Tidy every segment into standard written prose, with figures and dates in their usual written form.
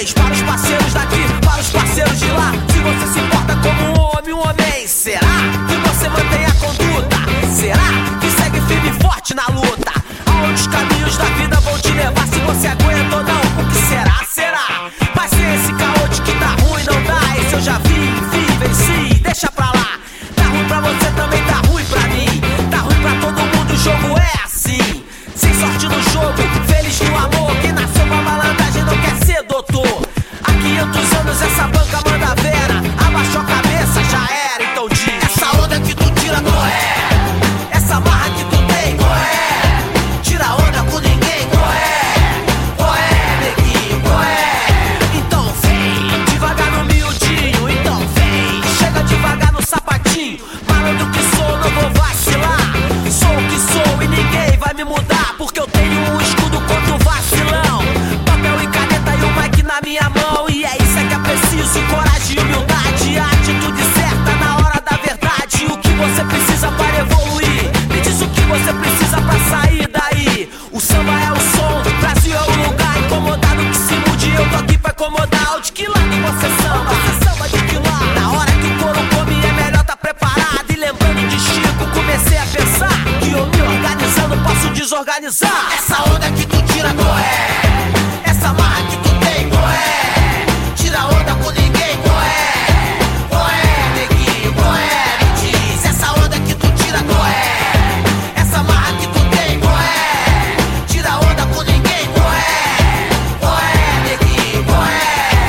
vez. Para os parceiros daqui, para os parceiros de lá. Se você se importa como um homem, será que você mantém a conduta? Será que segue firme e forte na luta? Aonde os caminhos da vida vão te levar? Se você aguenta ou não, o que será? Será? Mas se esse caô de que tá ruim não dá, esse eu já vi, venci, deixa pra lá. Tá ruim pra você, também tá ruim pra mim. Tá ruim pra todo mundo, o jogo é assim. Sem sorte no jogo, feliz no amor. Quem nasceu pra malandragem não quer ser doutor. Há 500 anos essa banca manda vera. Abaixou a cabeça, já era, então diz. Essa onda que tu tira, qual é? Essa marra que tu tem, qual é? Tira onda com ninguém, qual é? Qual é, neguinho, qual é? Então vem, devagar no miudinho. Então vem, chega devagar no sapatinho. Malandro que sou, não vou vacilar. Sou o que sou e ninguém vai me mudar, porque eu tenho um escudo contra o vacilão. Papel e caneta e o mic na minha mão. E é isso que é preciso, coragem e humildade. A atitude certa na hora da verdade. O que você precisa para evoluir? Me diz o que você precisa pra sair daí. O samba é o som, Brasil é o lugar. Incomodado que se mude, eu tô aqui pra incomodar. De que lado você samba? Você samba de que lado? Na hora que o couro come é melhor tá preparado. E lembrando de Chico, comecei a pensar que eu me organizando posso desorganizar. Essa onda que tu tira, qual é? Essa marra que tu tem, qual é? Tira onda com ninguém, qual é? Qual é, neguinho, qual é? Me diz. Essa onda que tu tira, qual é? Essa marra que tu tem, qual é? Tira onda com ninguém, qual é? Qual é, neguinho, qual é?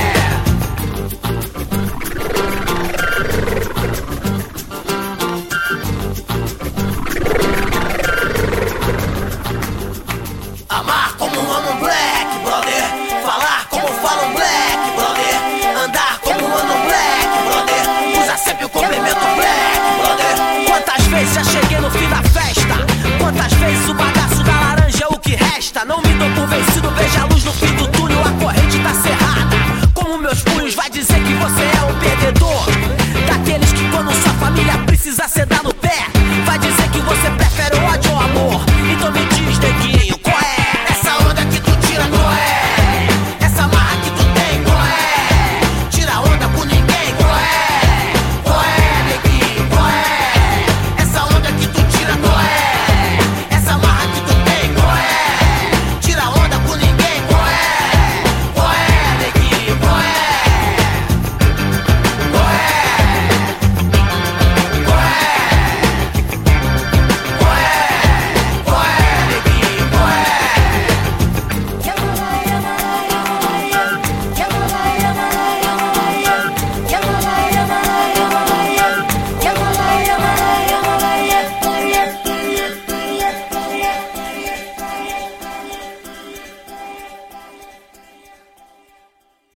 Amar como ama um black, brother. Falar como fala um black, brother. Andar como anda um black, brother. Usa sempre o complemento black, brother. Quantas vezes já cheguei no fim da festa? Quantas vezes o bagaço da laranja é o que resta? Não me dou por vencido, veja a luz no fim do túnel. A corrente tá cerrada. Como meus punhos vai dizer que você é um perdedor? Daqueles que quando sua família precisa, cê dá no